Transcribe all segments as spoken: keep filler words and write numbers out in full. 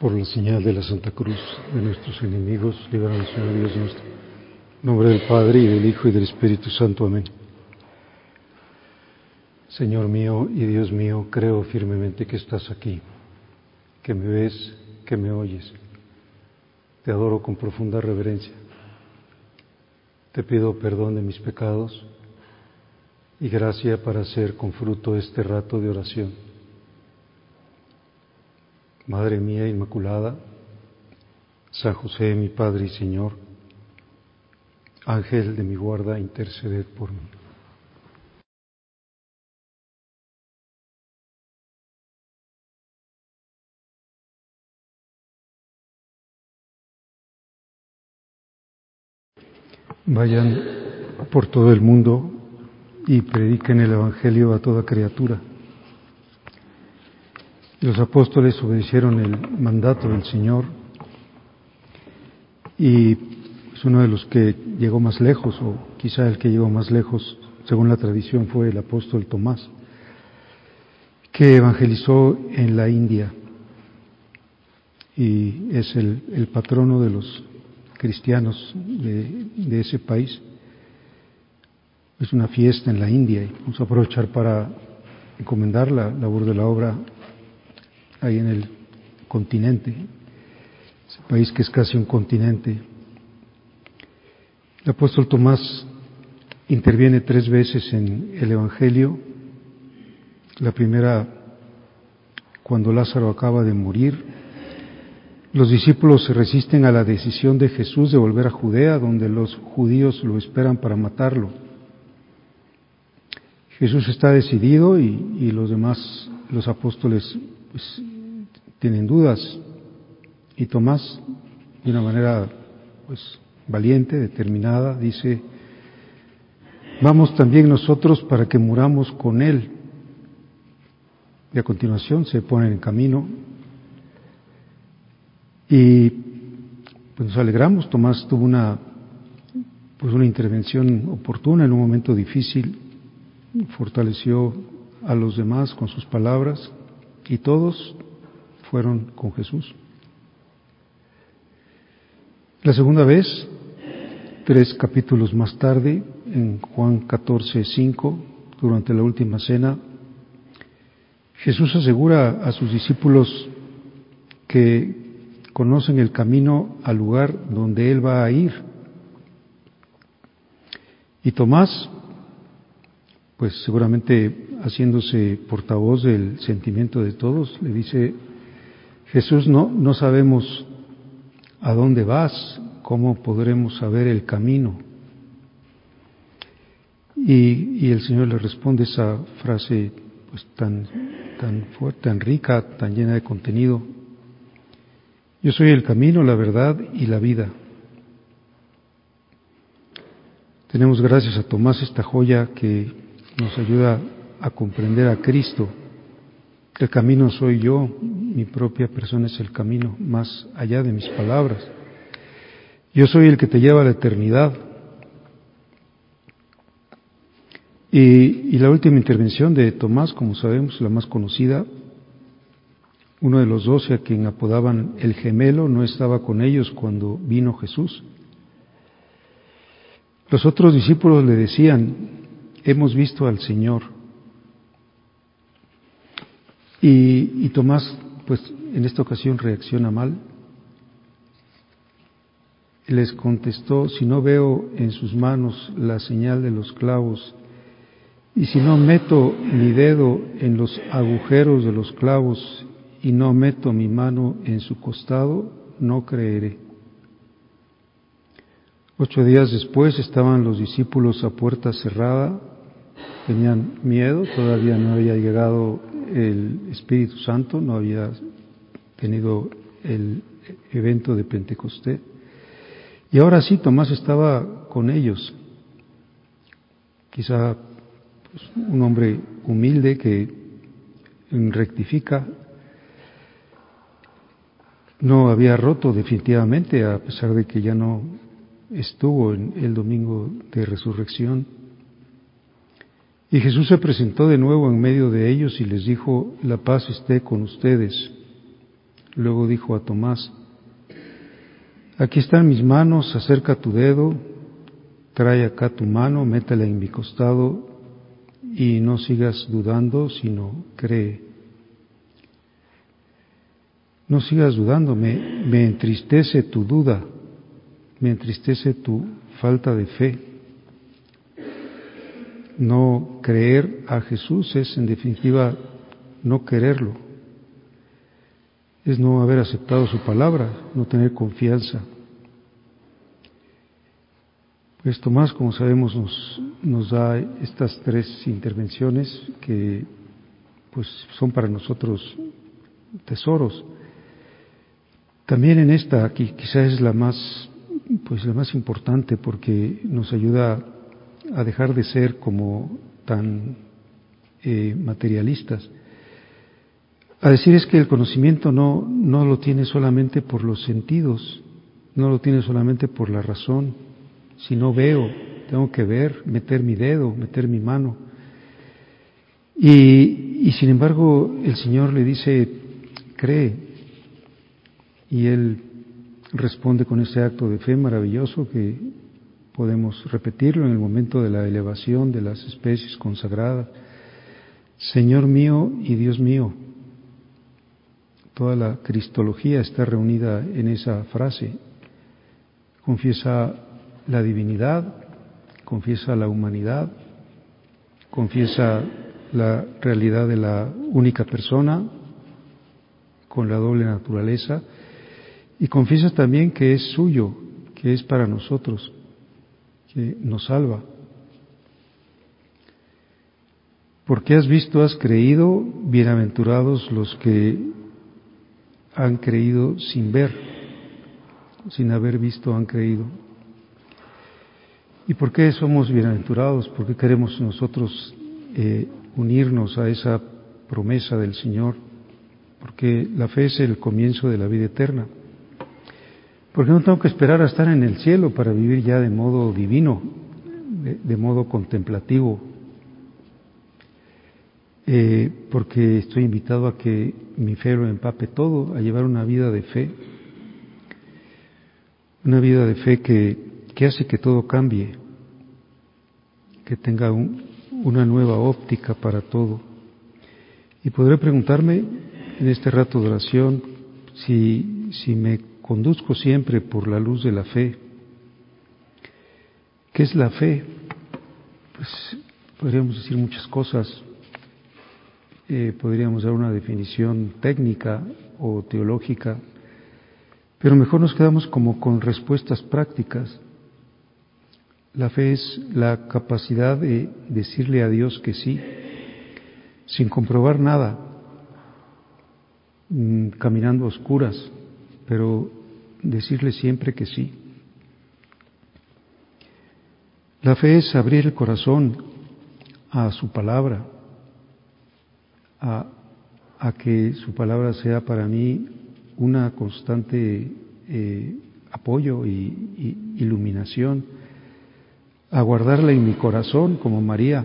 Por la señal de la Santa Cruz de nuestros enemigos, líbranos, Señor Dios nuestro. En nombre del Padre, y del Hijo, y del Espíritu Santo. Amén. Señor mío y Dios mío, creo firmemente que estás aquí, que me ves, que me oyes. Te adoro con profunda reverencia. Te pido perdón de mis pecados y gracia para hacer con fruto este rato de oración. Madre mía Inmaculada, San José, mi Padre y Señor, Ángel de mi guarda, interceded por mí. Vayan por todo el mundo y prediquen el Evangelio a toda criatura. Los apóstoles obedecieron el mandato del Señor y es uno de los que llegó más lejos, o quizá el que llegó más lejos, según la tradición, fue el apóstol Tomás, que evangelizó en la India y es el, el patrono de los cristianos de, de ese país. Es una fiesta en la India y vamos a aprovechar para encomendar la labor de la obra ahí en el continente, ese país que es casi un continente. El apóstol Tomás interviene tres veces en el Evangelio. La primera, cuando Lázaro acaba de morir, los discípulos se resisten a la decisión de Jesús de volver a Judea, donde los judíos lo esperan para matarlo. Jesús está decidido y, y los demás, los apóstoles, pues, tienen dudas. Y Tomás, de una manera pues valiente, determinada, dice: vamos también nosotros para que muramos con él. Y a continuación se ponen en camino y pues nos alegramos. Tomás tuvo una pues una intervención oportuna en un momento difícil, fortaleció a los demás con sus palabras y todos fueron con Jesús. La segunda vez, tres capítulos más tarde, en Juan catorce, cinco, durante la última cena, Jesús asegura a sus discípulos que conocen el camino al lugar donde Él va a ir. Y Tomás, pues seguramente haciéndose portavoz del sentimiento de todos, le dice: Jesús, no, no sabemos a dónde vas, cómo podremos saber el camino. Y, y el Señor le responde esa frase pues tan, tan fuerte, tan rica, tan llena de contenido: yo soy el camino, la verdad y la vida. Tenemos gracias a Tomás esta joya que nos ayuda a comprender a Cristo. El camino soy yo, mi propia persona es el camino, más allá de mis palabras. Yo soy el que te lleva a la eternidad. Y, y la última intervención de Tomás, como sabemos, la más conocida, uno de los doce a quien apodaban el gemelo, no estaba con ellos cuando vino Jesús. Los otros discípulos le decían: hemos visto al Señor. Y, y Tomás, pues en esta ocasión reacciona mal. Les contestó: si no veo en sus manos la señal de los clavos, y si no meto mi dedo en los agujeros de los clavos, y no meto mi mano en su costado, no creeré. Ocho días después estaban los discípulos a puerta cerrada, tenían miedo, todavía no había llegado el Espíritu Santo, no había tenido el evento de Pentecostés. Y ahora sí, Tomás estaba con ellos, quizá pues, un hombre humilde que rectifica. No había roto definitivamente, a pesar de que ya no estuvo en el domingo de resurrección. Y Jesús se presentó de nuevo en medio de ellos y les dijo: la paz esté con ustedes. Luego dijo a Tomás: aquí están mis manos, acerca tu dedo, trae acá tu mano, métela en mi costado y no sigas dudando, sino cree. No sigas dudando, me, me entristece tu duda, me entristece tu falta de fe. No creer a Jesús es, en definitiva, no quererlo. Es no haber aceptado su palabra, no tener confianza. Pues Tomás, como sabemos, nos, nos da estas tres intervenciones que pues son para nosotros tesoros. También en esta, aquí quizás es la más, pues la más importante, porque nos ayuda a dejar de ser como tan eh, materialistas. A decir es que el conocimiento no, no lo tiene solamente por los sentidos, no lo tiene solamente por la razón. Si no veo, tengo que ver, meter mi dedo, meter mi mano. Y, y sin embargo, el Señor le dice, cree. Y Él responde con ese acto de fe maravilloso que podemos repetirlo en el momento de la elevación de las especies consagradas. Señor mío y Dios mío. Toda la cristología está reunida en esa frase. Confiesa la divinidad, confiesa la humanidad, confiesa la realidad de la única persona con la doble naturaleza y confiesa también que es suyo, que es para nosotros, que nos salva. Porque has visto, has creído, bienaventurados los que han creído sin ver, sin haber visto han creído. ¿Y por qué somos bienaventurados? ¿Por qué queremos nosotros eh, unirnos a esa promesa del Señor? Porque la fe es el comienzo de la vida eterna. Porque no tengo que esperar a estar en el cielo para vivir ya de modo divino, de, de modo contemplativo. Eh, porque estoy invitado a que mi fe lo empape todo, a llevar una vida de fe. Una vida de fe que, que hace que todo cambie, que tenga un, una nueva óptica para todo. Y podré preguntarme en este rato de oración si, si me conduzco siempre por la luz de la fe. ¿Qué es la fe? Pues podríamos decir muchas cosas. Eh, podríamos dar una definición técnica o teológica, pero mejor nos quedamos como con respuestas prácticas. La fe es la capacidad de decirle a Dios que sí, sin comprobar nada, mmm, caminando a oscuras, pero decirle siempre que sí. La fe es abrir el corazón a su palabra, a, a que su palabra sea para mí una constante eh, apoyo y, y iluminación, a guardarla en mi corazón como María.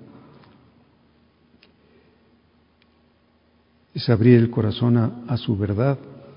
Es abrir el corazón a, a su verdad.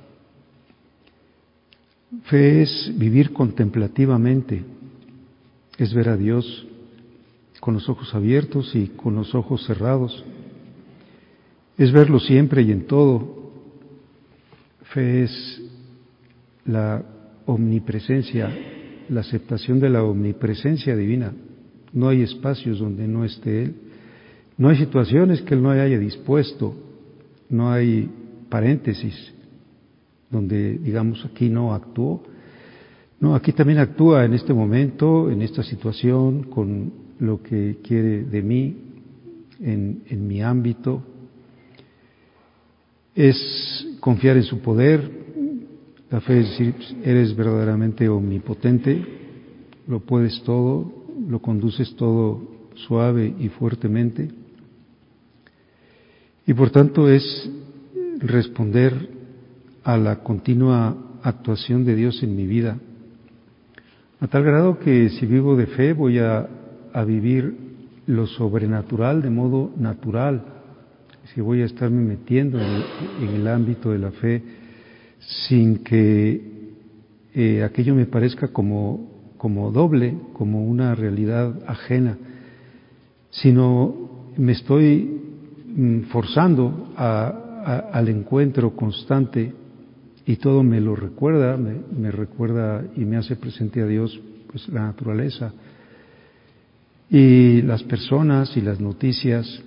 Fe es vivir contemplativamente, es ver a Dios con los ojos abiertos y con los ojos cerrados, es verlo siempre y en todo. Fe es la omnipresencia, la aceptación de la omnipresencia divina. No hay espacios donde no esté Él, no hay situaciones que Él no haya dispuesto, no hay paréntesis donde digamos aquí no actuó. No, aquí también actúa en este momento, en esta situación, con lo que quiere de mí, en, en mi ámbito. Es confiar en su poder. La fe es decir, eres verdaderamente omnipotente, lo puedes todo, lo conduces todo suave y fuertemente. Y por tanto es responder a la continua actuación de Dios en mi vida, a tal grado que si vivo de fe voy a, a vivir lo sobrenatural de modo natural. Si voy a estarme metiendo en el, en el ámbito de la fe sin que eh, aquello me parezca como, como doble, como una realidad ajena, sino me estoy mm, forzando a, a, al encuentro constante, y todo me lo recuerda, me, me recuerda y me hace presente a Dios, pues la naturaleza y las personas y las noticias,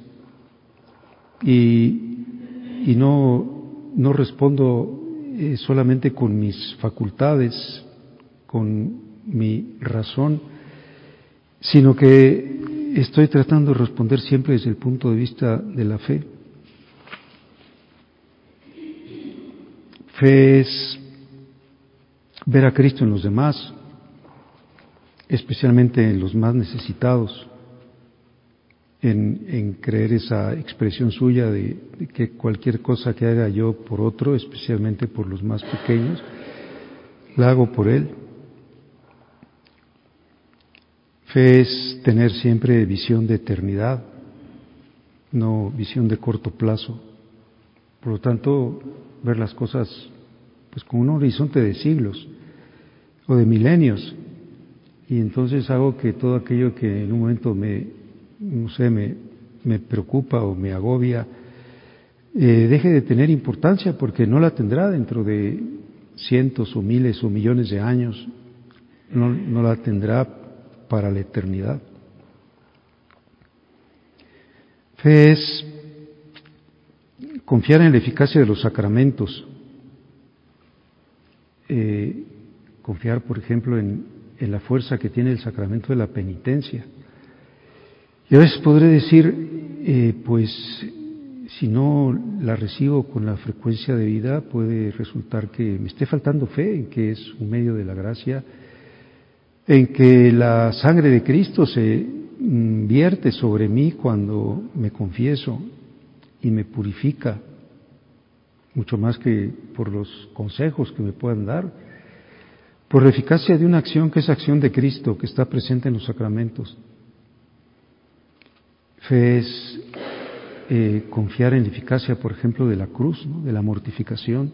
y, y no, no respondo eh, solamente con mis facultades, con mi razón, sino que estoy tratando de responder siempre desde el punto de vista de la fe. Fe es ver a Cristo en los demás, especialmente en los más necesitados, en, en creer esa expresión suya de, de que cualquier cosa que haga yo por otro, especialmente por los más pequeños, la hago por Él. Fe es tener siempre visión de eternidad, no visión de corto plazo. Por lo tanto, ver las cosas pues con un horizonte de siglos o de milenios, y entonces hago que todo aquello que en un momento me, no sé, me, me preocupa o me agobia, eh, deje de tener importancia, porque no la tendrá dentro de cientos o miles o millones de años, no, no la tendrá para la eternidad. Fe es confiar en la eficacia de los sacramentos, eh, confiar, por ejemplo, en, en la fuerza que tiene el sacramento de la penitencia. Y a veces podré decir, eh, pues, si no la recibo con la frecuencia de vida, puede resultar que me esté faltando fe en que es un medio de la gracia, en que la sangre de Cristo se mm, vierte sobre mí cuando me confieso y me purifica, mucho más que por los consejos que me puedan dar, por la eficacia de una acción que es acción de Cristo, que está presente en los sacramentos. Fe es eh, confiar en la eficacia, por ejemplo, de la cruz, ¿no?, de la mortificación.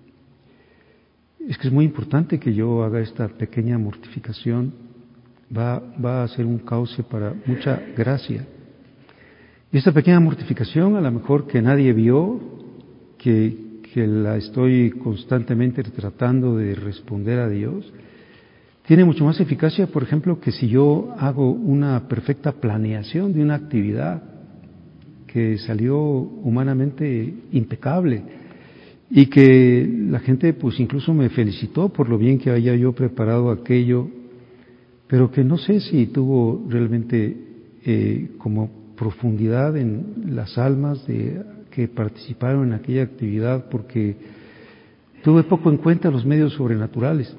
Es que es muy importante que yo haga esta pequeña mortificación, va, va a ser un cauce para mucha gracia. Y esta pequeña mortificación, a lo mejor que nadie vio, que, que la estoy constantemente tratando de responder a Dios, tiene mucho más eficacia, por ejemplo, que si yo hago una perfecta planeación de una actividad que salió humanamente impecable y que la gente pues incluso me felicitó por lo bien que haya yo preparado aquello, pero que no sé si tuvo realmente eh, como profundidad en las almas de que participaron en aquella actividad, porque tuve poco en cuenta los medios sobrenaturales.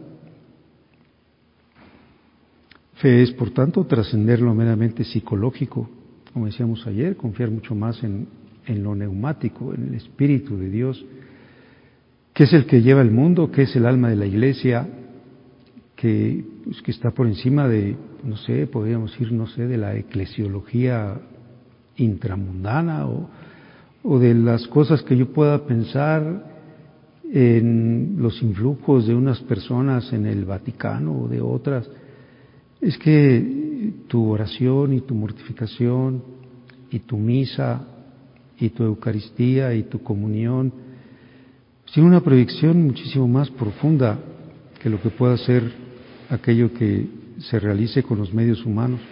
Fe es, por tanto, trascender lo meramente psicológico, como decíamos ayer, confiar mucho más en, en lo neumático, en el Espíritu de Dios, que es el que lleva el mundo, que es el alma de la Iglesia, que, pues, que está por encima de, no sé, podríamos decir, no sé, de la eclesiología intramundana o, o de las cosas que yo pueda pensar en los influjos de unas personas en el Vaticano o de otras. Es que tu oración y tu mortificación y tu misa y tu Eucaristía y tu comunión tiene una proyección muchísimo más profunda que lo que pueda ser aquello que se realice con los medios humanos.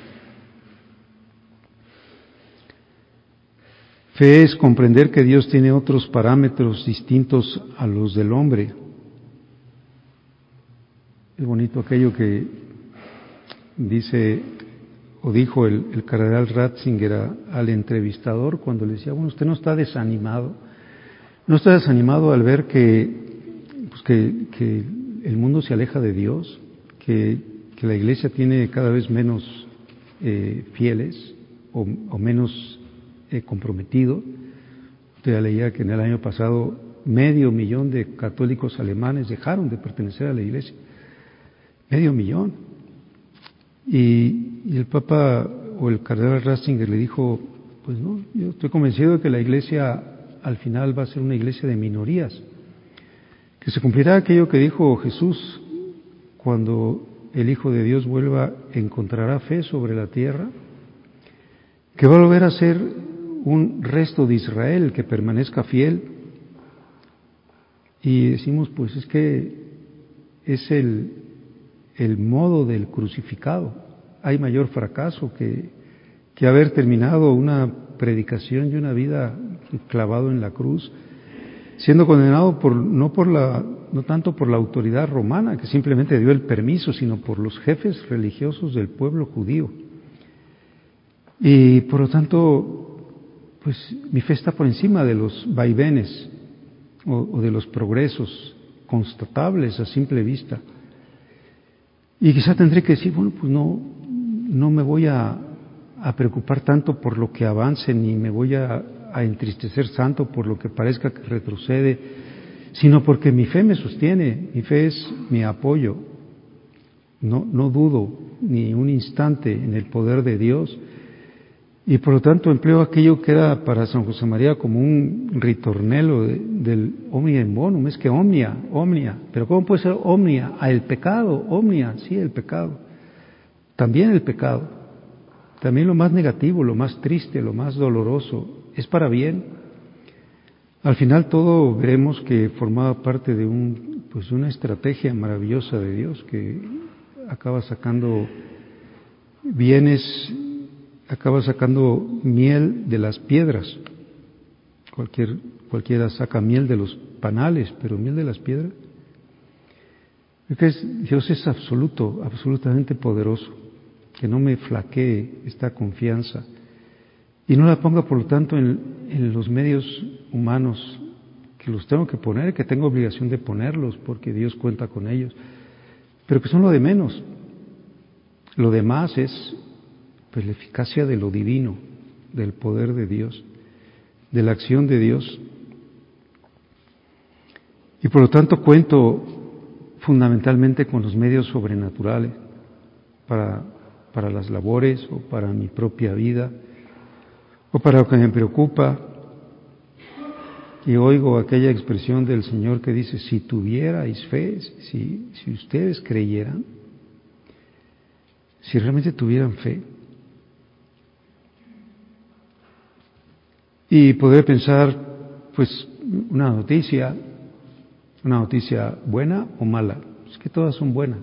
Fe es comprender que Dios tiene otros parámetros distintos a los del hombre. Es bonito aquello que dice o dijo el, el cardenal Ratzinger a, al entrevistador cuando le decía, bueno, usted no está desanimado, no está desanimado al ver que, pues que, que el mundo se aleja de Dios, que, que la Iglesia tiene cada vez menos eh, fieles o, o menos eh, comprometido. Usted leía que en el año pasado medio millón de católicos alemanes dejaron de pertenecer a la Iglesia, medio millón. Y, y el Papa o el cardenal Ratzinger le dijo, pues no, yo estoy convencido de que la Iglesia al final va a ser una iglesia de minorías, que que se cumplirá aquello que dijo Jesús: cuando el Hijo de Dios vuelva, ¿encontrará fe sobre la tierra? Que va a volver a ser un resto de Israel que permanezca fiel. Y decimos, pues es que es el, el modo del crucificado. Hay mayor fracaso que, que haber terminado una predicación y una vida clavado en la cruz, siendo condenado por, no por la, no tanto por la autoridad romana, que simplemente dio el permiso, sino por los jefes religiosos del pueblo judío. Y por lo tanto, pues mi fe está por encima de los vaivenes o, o de los progresos constatables a simple vista. Y quizá tendré que decir, bueno, pues no, no me voy a, a preocupar tanto por lo que avance, ni me voy a, a entristecer tanto por lo que parezca que retrocede, sino porque mi fe me sostiene, mi fe es mi apoyo. No, no dudo ni un instante en el poder de Dios, y por lo tanto empleo aquello que era para San José María como un ritornello de, del omnia in bonum, es que omnia, omnia, pero ¿cómo puede ser omnia? A el pecado, omnia, sí, el pecado, también el pecado, también lo más negativo, lo más triste, lo más doloroso, es para bien. Al final todo veremos que formaba parte de un, pues una estrategia maravillosa de Dios que acaba sacando bienes, acaba sacando miel de las piedras. Cualquier, cualquiera saca miel de los panales, pero miel de las piedras. Es, Dios es absoluto, absolutamente poderoso. Que no me flaquee esta confianza y no la ponga, por lo tanto, en, en los medios humanos, que los tengo que poner, que tengo obligación de ponerlos porque Dios cuenta con ellos, pero que son lo de menos. Lo demás es pues la eficacia de lo divino, del poder de Dios, de la acción de Dios. Y por lo tanto cuento fundamentalmente con los medios sobrenaturales para, para las labores o para mi propia vida o para lo que me preocupa. Y oigo aquella expresión del Señor que dice: si tuvierais fe, si, si ustedes creyeran, si realmente tuvieran fe. Y podré pensar, pues, una noticia, una noticia buena o mala. Es que todas son buenas.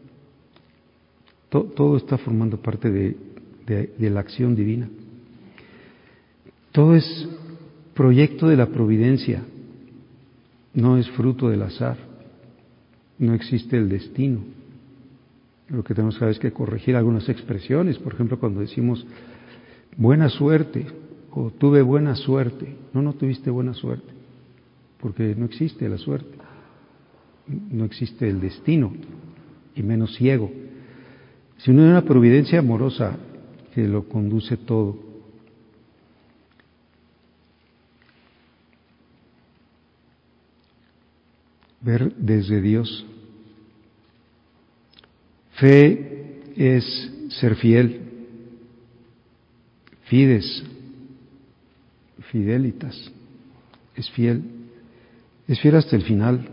Todo, todo está formando parte de, de, de la acción divina. Todo es proyecto de la providencia, no es fruto del azar, no existe el destino. Lo que tenemos que hacer es que corregir algunas expresiones, por ejemplo, cuando decimos buena suerte o tuve buena suerte. No, no tuviste buena suerte, porque no existe la suerte, no existe el destino, y menos ciego, sino una providencia amorosa que lo conduce todo. Ver desde Dios. Fe es ser fiel, fides, fidelitas, es fiel, es fiel hasta el final,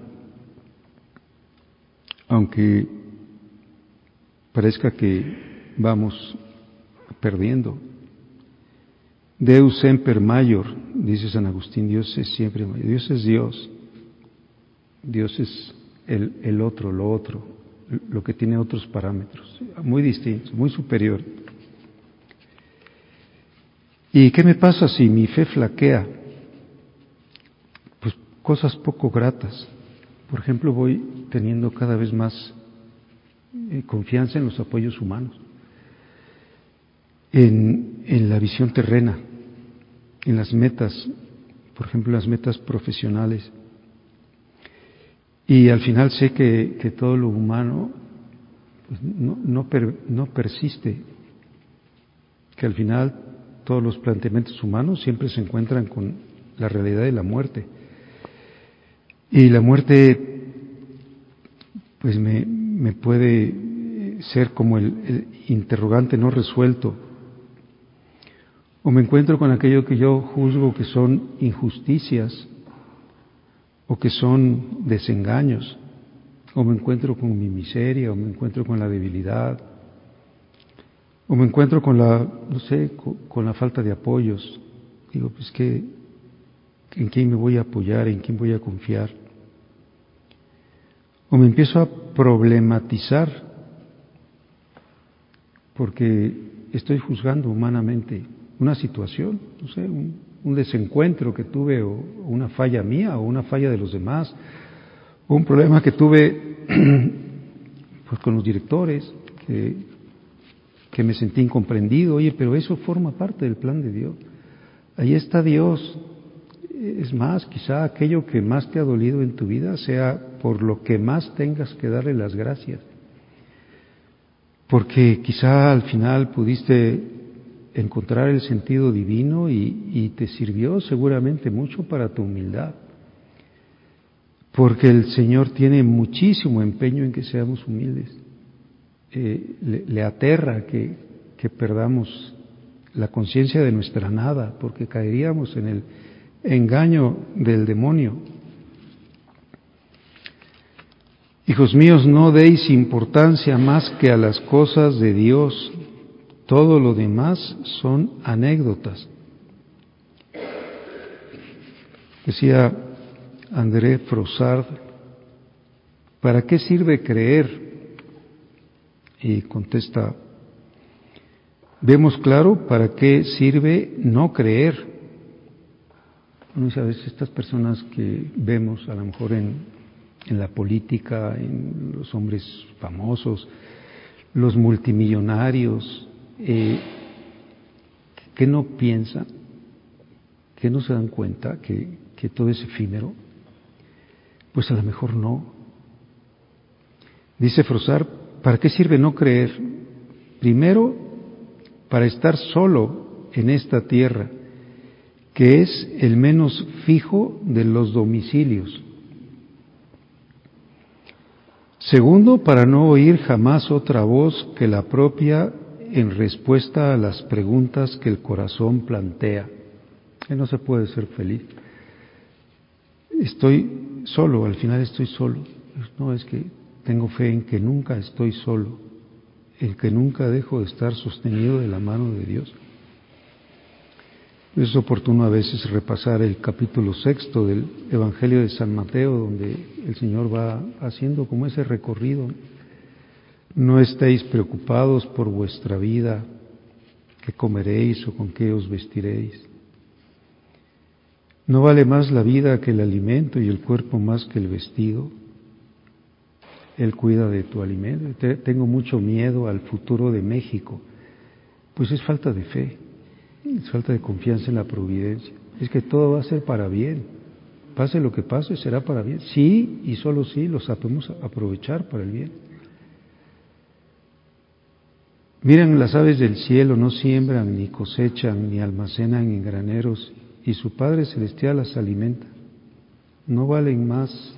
aunque parezca que vamos perdiendo. Deus semper maior, dice San Agustín, Dios es siempre mayor, Dios es Dios, Dios es el, el otro, lo otro, lo que tiene otros parámetros, muy distintos, muy superior. ¿Y qué me pasa si mi fe flaquea? Pues cosas poco gratas. Por ejemplo, voy teniendo cada vez más eh, confianza en los apoyos humanos, en, en la visión terrena, en las metas, por ejemplo, las metas profesionales. Y al final sé que, que todo lo humano pues, no, no, per, no persiste, que al final todos los planteamientos humanos siempre se encuentran con la realidad de la muerte. Y la muerte pues me, me puede ser como el, el interrogante no resuelto, o me encuentro con aquello que yo juzgo que son injusticias, o que son desengaños, o me encuentro con mi miseria, o me encuentro con la debilidad, o me encuentro con la, no sé, con, con la falta de apoyos. Digo, pues que, ¿en quién me voy a apoyar? ¿En quién voy a confiar? O me empiezo a problematizar porque estoy juzgando humanamente una situación, no sé, un, un desencuentro que tuve, o una falla mía, o una falla de los demás, o un problema que tuve pues con los directores, que, que me sentí incomprendido. Oye, pero eso forma parte del plan de Dios. Ahí está Dios. Es más, quizá aquello que más te ha dolido en tu vida sea por lo que más tengas que darle las gracias. Porque quizá al final pudiste encontrar el sentido divino y, y te sirvió seguramente mucho para tu humildad. Porque el Señor tiene muchísimo empeño en que seamos humildes. Eh, le, le aterra que, que perdamos la conciencia de nuestra nada, porque caeríamos en el engaño del demonio. Hijos míos, no deis importancia más que a las cosas de Dios. Todo lo demás son anécdotas. Decía André Frossard, ¿para qué sirve creer? Y contesta, vemos claro para qué sirve no creer. Bueno, a veces estas personas que vemos a lo mejor en, en la política, en los hombres famosos, los multimillonarios, eh, que no piensan, que no se dan cuenta que, que todo es efímero, pues a lo mejor no. Dice Frossard, ¿para qué sirve no creer? Primero, para estar solo en esta tierra, que es el menos fijo de los domicilios. Segundo, para no oír jamás otra voz que la propia en respuesta a las preguntas que el corazón plantea. Que no se puede ser feliz. Estoy solo, al final estoy solo. No, es que tengo fe en que nunca estoy solo, en que nunca dejo de estar sostenido de la mano de Dios. Es oportuno a veces repasar el capítulo sexto del Evangelio de San Mateo, donde el Señor va haciendo como ese recorrido. No estéis preocupados por vuestra vida, qué comeréis o con qué os vestiréis. ¿No vale más la vida que el alimento y el cuerpo más que el vestido? Él cuida de tu alimento. Tengo mucho miedo al futuro de México. Pues es falta de fe, es falta de confianza en la providencia. Es que todo va a ser para bien. Pase lo que pase, será para bien. Sí, y solo sí lo sabemos aprovechar para el bien. Miren, las aves del cielo no siembran, ni cosechan, ni almacenan en graneros, y su Padre Celestial las alimenta. ¿No valen más,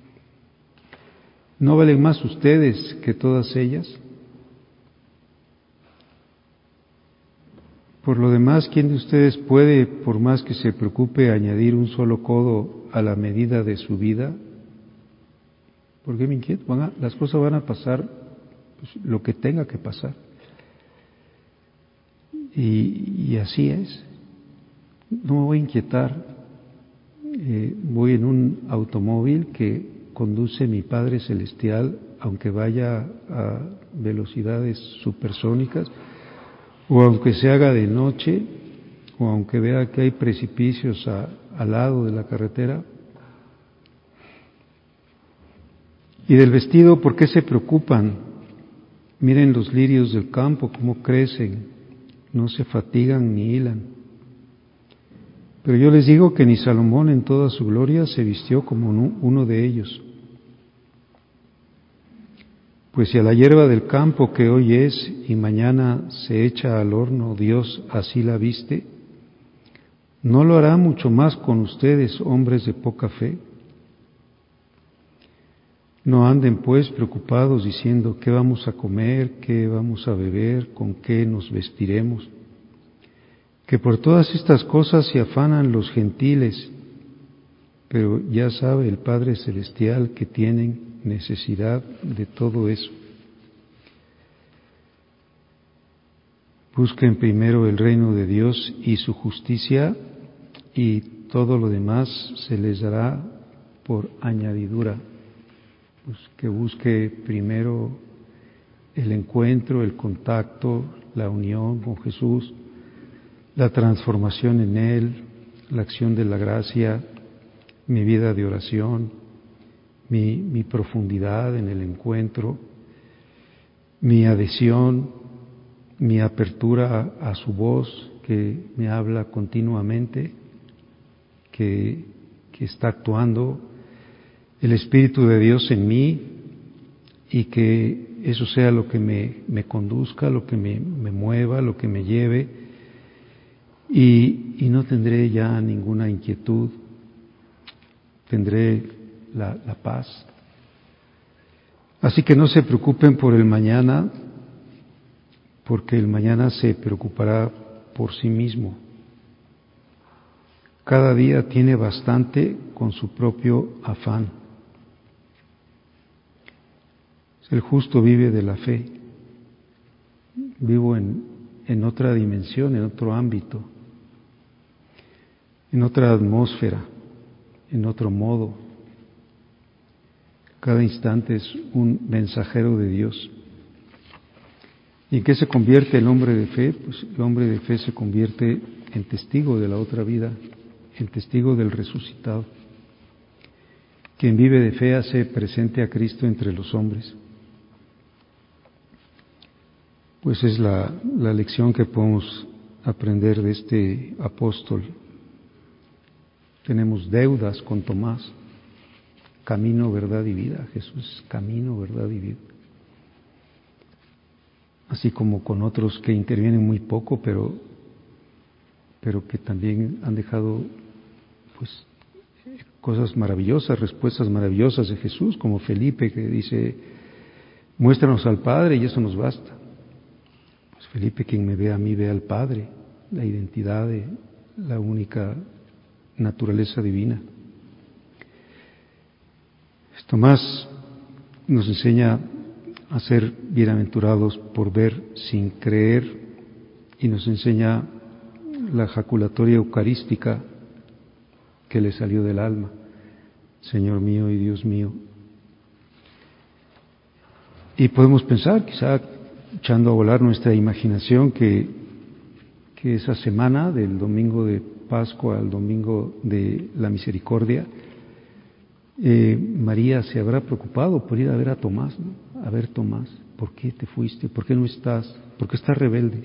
no valen más ustedes que todas ellas? Por lo demás, ¿quién de ustedes puede, por más que se preocupe, añadir un solo codo a la medida de su vida? ¿Por qué me inquieto? Van a, las cosas van a pasar, pues, lo que tenga que pasar. Y, y así es. No me voy a inquietar. Eh, voy en un automóvil que conduce mi Padre Celestial, aunque vaya a velocidades supersónicas, o aunque se haga de noche, o aunque vea que hay precipicios a, al lado de la carretera. Y del vestido, ¿por qué se preocupan? Miren los lirios del campo, cómo crecen, no se fatigan ni hilan. Pero yo les digo que ni Salomón en toda su gloria se vistió como uno de ellos. Pues si a la hierba del campo que hoy es y mañana se echa al horno, Dios así la viste, ¿no lo hará mucho más con ustedes, hombres de poca fe? No anden pues preocupados diciendo qué vamos a comer, qué vamos a beber, con qué nos vestiremos, que por todas estas cosas se afanan los gentiles. pero ya sabe el Padre Celestial que tienen necesidad de todo eso. Busquen primero el reino de Dios y su justicia, y todo lo demás se les dará por añadidura. Pues que busque primero el encuentro, el contacto, la unión con Jesús, la transformación en Él, la acción de la gracia, mi vida de oración, mi, mi profundidad en el encuentro, mi adhesión, mi apertura a, a su voz que me habla continuamente, que, que está actuando el Espíritu de Dios en mí, y que eso sea lo que me, me conduzca, lo que me, me mueva, lo que me lleve, y, y no tendré ya ninguna inquietud, tendré la, la paz. Así que no se preocupen por el mañana, porque el mañana se preocupará por sí mismo. Cada día tiene bastante con su propio afán. El justo vive de la fe. Vivo en, en otra dimensión, en otro ámbito, en otra atmósfera, en otro modo. Cada instante es un mensajero de Dios. ¿Y en qué se convierte el hombre de fe? Pues el hombre de fe se convierte en testigo de la otra vida, en testigo del resucitado. Quien vive de fe hace presente a Cristo entre los hombres. Pues es la, la lección que podemos aprender de este apóstol. Tenemos deudas con Tomás, camino, verdad y vida. Jesús es camino, verdad y vida. Así como con otros que intervienen muy poco, pero, pero que también han dejado pues cosas maravillosas, respuestas maravillosas de Jesús, como Felipe, que dice: muéstranos al Padre y eso nos basta. Pues Felipe, quien me ve a mí, ve al Padre, la identidad de la única naturaleza divina. Tomás nos enseña a ser bienaventurados por ver sin creer, y nos enseña la jaculatoria eucarística que le salió del alma: Señor mío y Dios mío. Y podemos pensar, quizá echando a volar nuestra imaginación, que, que esa semana del domingo de Pascua al domingo de la Misericordia, eh, María se habrá preocupado por ir a ver a Tomás, ¿no? A ver, Tomás, ¿por qué te fuiste? ¿Por qué no estás? ¿Por qué estás rebelde?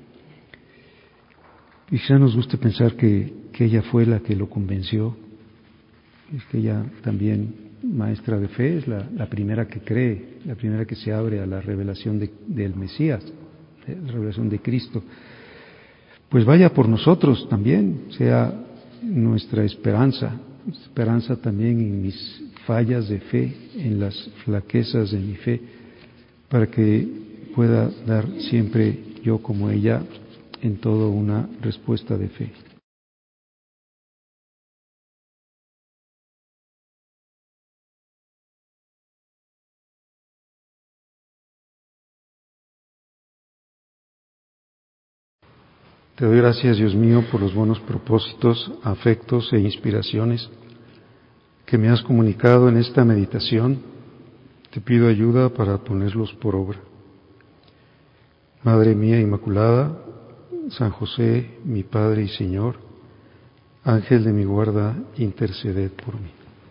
Y quizá nos guste pensar que, que ella fue la que lo convenció. Es que ella también, maestra de fe, es la, la primera que cree, la primera que se abre a la revelación de, del Mesías, la revelación de Cristo. Pues vaya por nosotros también, sea nuestra esperanza, esperanza también en mis fallas de fe, en las flaquezas de mi fe, para que pueda dar siempre yo como ella en todo una respuesta de fe. Te doy gracias, Dios mío, por los buenos propósitos, afectos e inspiraciones que me has comunicado en esta meditación. Te pido ayuda para ponerlos por obra. Madre mía Inmaculada, San José, mi Padre y Señor, Ángel de mi guarda, interceded por mí.